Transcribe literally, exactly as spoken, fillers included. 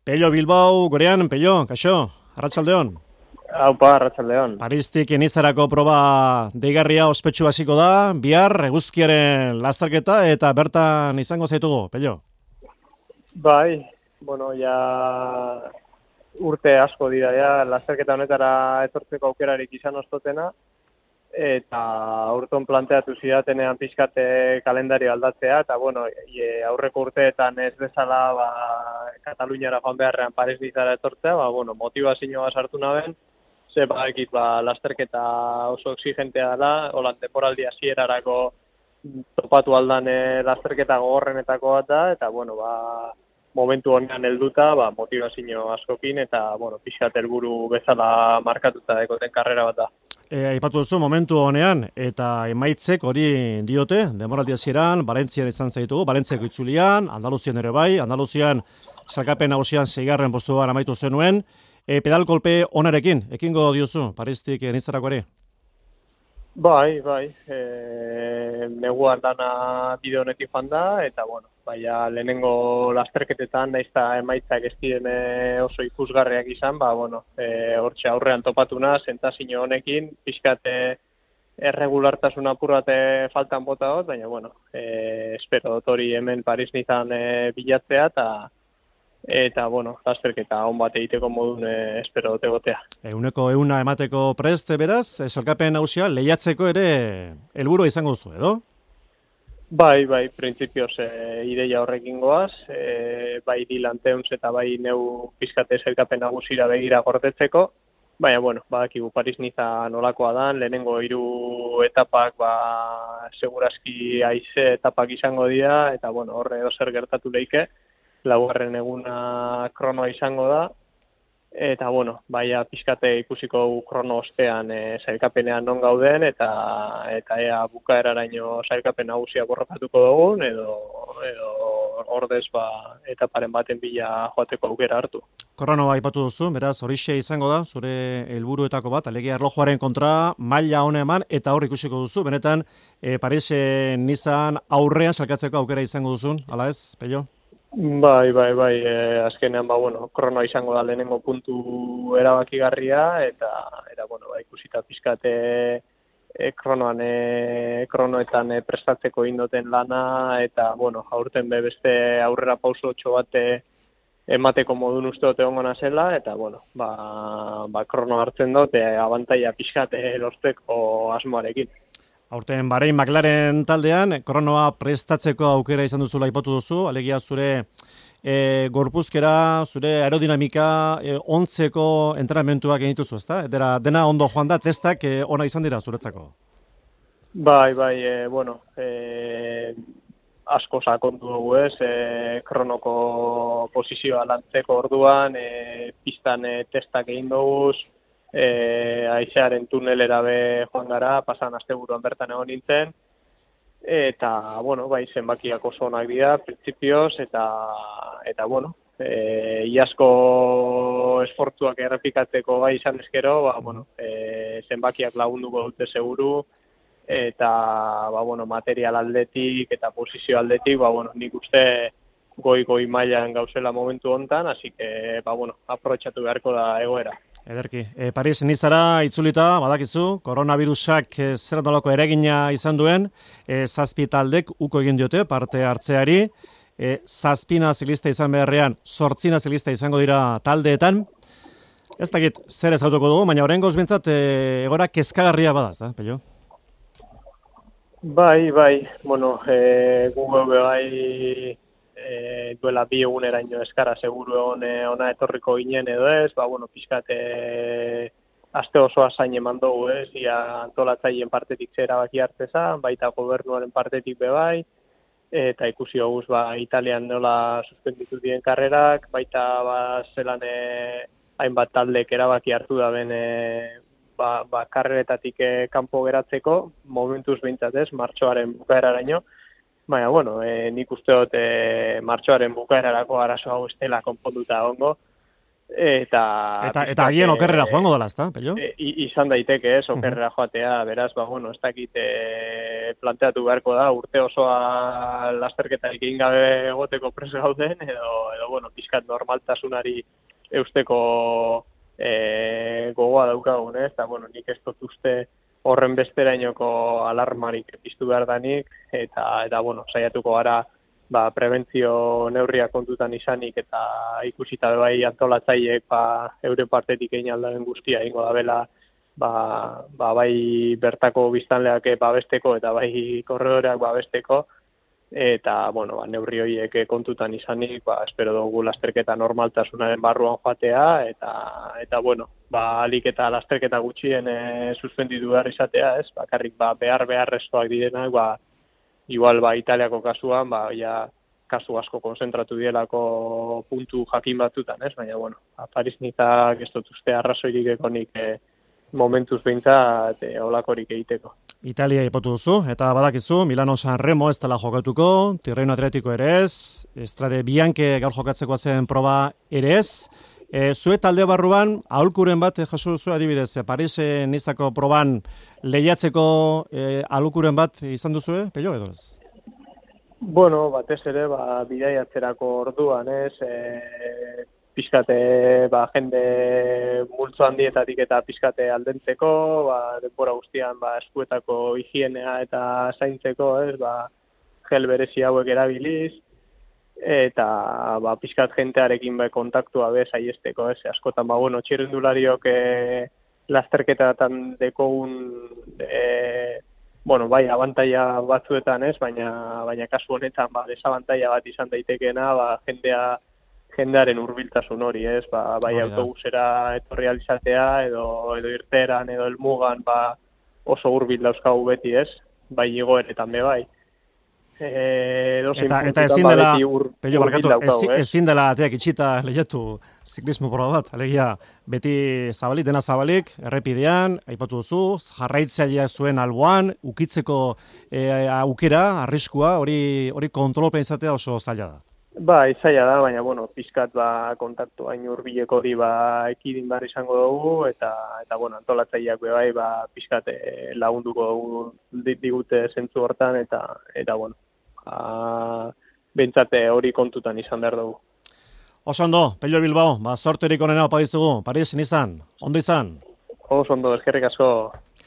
Pello Bilbao, gurean, Pello, kaixo, arratsaldeon. Haupa, arratsaldeon. Paristik Nizarako proba deigarria ospetsu hasiko da, bihar eguzkiaren lasterketa eta bertan izango zaitugu, Pello. Bai, bueno, ja urte asko dira, ja, lasterketa honetara etortzeko aukerarik izan ostotena, eta aurton planteatu zidatenean pixkate kalendario aldatzea, eta bueno, e, aurreko urteetan ez bezala ba, Kataluniara joan beharrean Paris Nizara etortzea, ba, bueno, motivazioa sartu naben, ze badakit ba, lasterketa oso exigentea dela, holan temporaldi hasierarako topatu aldan e, lasterketa gogorrenetako bat da, eta bueno, ba, momentu honean helduta, ba, motivazio askokin, eta bueno, pixkat helburu bezala markatuta dekoten karrera bat da. E, aipatu duzu momentu honean, eta emaitzek hori diote, demoraldi hasieran, Valentzian izan zaitugu, Valentziako itzulian, Andaluzian ere bai, Andaluzian sailkapen nagusian seigarren postuan amaitu zenuen, e, pedal kolpe onarekin, ekingo diozu, Paristik Nizarakoari? Bai, bai, e, neguan dana bide honetik joan da, eta bueno, baina lehenengo lasterketetan, nahiz eta emaitzak ez diren oso ikusgarriak izan, ba, bueno, e, hortxe aurrean topatuna, sentazio honekin, pixkat erregulartasun apurrate faltan bota dut, baina, bueno, e, espero dut hori hemen Paris Nizan e, bilatzea, eta eta, bueno, lasterketa on bat egiteko modun e, espero dut egotea. Euneko euna emateko prest, beraz, salkapen nagusia lehiatzeko ere helburu izango duzu, edo? Bai, bai, printzipioz e, ideia horrekin goaz, e, bai dilanteuntz eta bai neu pizkate zelkapen nagusira begira gordetzeko, baina, bueno, badakigu Paris Niza nolakoa dan, lehenengo hiru etapak, ba, segurazki haize etapak izango dira, eta, bueno, horre edo zer gertatu leike, laugarren eguna kronoa izango da, eta, bueno, baina pizkate ikusiko krono ostean e, sailkapenean non gauden, eta eta ea bukaeraraino sailkapen nagusia borrokatuko dugun, edo, edo ordez ba, etaparen baten bila joateko aukera hartu. Kronoa aipatu duzu, beraz, horixe izango da, zure helburuetako bat, alegia erlojuaren kontra, maila hona eman, eta hor ikusiko duzu, benetan, e, Parisen Nizan aurrean salkatzeko aukera izango duzun, ala ez, Pello? Bai, bai, bai, e, azkenean, ba, bueno, kronoa izango da lehenengo puntu erabakigarria, eta, eta bueno, ba, ikusita pizkate e, kronoan, e, kronoetan e, prestatzeko indoten lana, eta, bueno, aurten be beste aurrera pauso txo bate emateko modun uste dut egongo nazela, eta, bueno, ba, ba krono hartzen dut, e, abantaia pizkate lortzeko asmoarekin. Aurten Bahrein McLaren taldean, kronoa prestatzeko aukera izan duzula aipatu duzu, alegia zure e, gorpuzkera, zure aerodinamika e, ontzeko entrenamentuak egin dituzu, ezta? Dera, dena ondo joan da, testak e, ona izan dira zuretzako? Bai, bai, e, bueno, e, asko sakondu dugu ez, e, kronoko posizioa lantzeko orduan, e, pistan e, testak egin dugu, E, aizearen tunelera be joan gara, pasan asteburuan bertan egon nintzen, eta, bueno, bai, zenbakiak oso onak dira, printzipioz, eta, eta bueno, e, iasko esfortzuak errepikatzeko gai izan ezkero, ba, bueno, e, zenbakiak lagunduko dute seguru, eta, ba, bueno, material aldetik eta posizio aldetik, ba, bueno, nik uste goi-goi mailan gauzela momentu hontan, así que, ba, bueno, aprobetxatu beharko da egoera. Ederki, e, Paris Nizara itzulita, badakizu, koronavirusak e, zer nolako eragina izan duen, e, zazpi taldek uko egin diote parte hartzeari, e, zazpina zilista izan beharrean, zortzina zilista izango dira taldeetan. Ez dakit, zer ezautuko dugu, baina oraingoz behintzat e, egora kezkagarria badaz, da, Pello? Bai, bai, bueno, e, gu bai... E, duela bi eguneraino eskara seguru egon e, ona etorriko ginen edo ez, ba, bueno, pixkat e, aste osoa zain eman dugu ez, ia antolatzaileen partetik zera baki hartzeza, baita gobernuaren partetik bebai, eta ikusi hoguz, ba, Italian nola suspenditu diren karrerak, baita, ba, zelan e, hainbat taldek erabaki hartu da ben, e, ba, ba, karreretatik e, kanpo geratzeko, momentuz behintzat ez, martxoaren bukaeraraino. Baina, bueno, e, nik uste dut e, martxoaren bukaerarako arazo hau ez dela konponduta ongo, Eta, eta, eta agien okerrera joango dela, ezta, Pello? E, izan daiteke, ez, okerrera joatea, beraz, ba, bueno, ez dakit e, planteatu beharko da, urte osoa lasterketarik egin gabe egoteko pres gauden, edo, edo bueno, pixkat normaltasunari eusteko e, gogoa daukagun, ez, eta, bueno, nik ez dut uste horren besterainoko alarmarik piztu behar danik, eta, eta bueno, saiatuko gara, ba, prebentzio neurriak kontutan izanik eta ikusita bai antolatzaileek ba, eure partetik egin aldaren guztia egingo da bela ba, ba, bai bertako biztanleak babesteko eta bai korredoreak babesteko eta bueno, ba, neurri horiek kontutan izanik ba, espero dugu lasterketa normaltasunaren barruan joatea eta, eta bueno, ba, alik eta lasterketa gutxien e, suspenditu behar izatea, ez? Bakarrik ba, behar beharrezkoak direnak, ba, igual, ba, Italiako kasuan, ba, ja, kasu asko konzentratu dielako puntu jakin batzutan, ez? Baina, bueno, Paris-Nizak ez dut uste arrazoirik ekonik e, momentuz behintzat e, olakorik egiteko. Italia ipatu duzu, eta badakizu, Milano San Remo ez dela jokatuko, Tirreno Atletico ere ez, Estrade Bianche gaur jokatzeko zen proba ere ez, E, zue talde barruan, aholkuren bat jaso duzu adibidez, e, Paris e, Nizako proban lehiatzeko e, aholkuren bat izan duzu, Pello, edo ez? Bueno, batez ere, ba, bidaiatzerako orduan, ez, e, pixkate, ba, jende multzo handietatik eta pixkate aldentzeko, ba, denbora guztian, ba, eskuetako higienea eta zaintzeko, ez, ba, gel berezi hauek erabiliz, eta ba, pixkat jentearekin bai kontaktua bez aiesteko, ez, askotan, ba, bueno, txirrendulariok e, lasterketatan dekogun, e, bueno, bai, abantaia batzuetan, ez, baina, baina kasu honetan, ba, desabantaia bat izan daitekeena, ba, jendea, jendearen hurbiltasun hori, ez, ba, bai, autobusera etorri alizatea, edo, edo irteran, edo helmugan, ba, oso hurbil dauzkagu beti, ez, bai, igoeretan be bai. Eh, eta eta ezin dela, Pello, barkatu, ezin, ezin dela ateak itxita lehiatu ziklismo proba bat, alegia beti zabalik, dena zabalik, errepidean, aipatu duzu, jarraitzailea zuen alboan, ukitzeko e, aukera, arriskua, hori hori kontrolpen izatea oso zaila da. Ba, zaila da, baina, bueno, pizkat ba, kontaktu hain hurbileko hori ba, ekidin behar izango dugu, eta, eta bueno, antolatzaileak be bai, ba, pizkat lagunduko dugu digute zentzu hortan, eta, eta bueno, ba, bentsate hori kontutan izan behar dugu. Oso ondo, Pello Bilbao, ba, sorterik onena opa dizugu, Paris-Nizan, ondo izan? Oso ondo, eskerrik asko.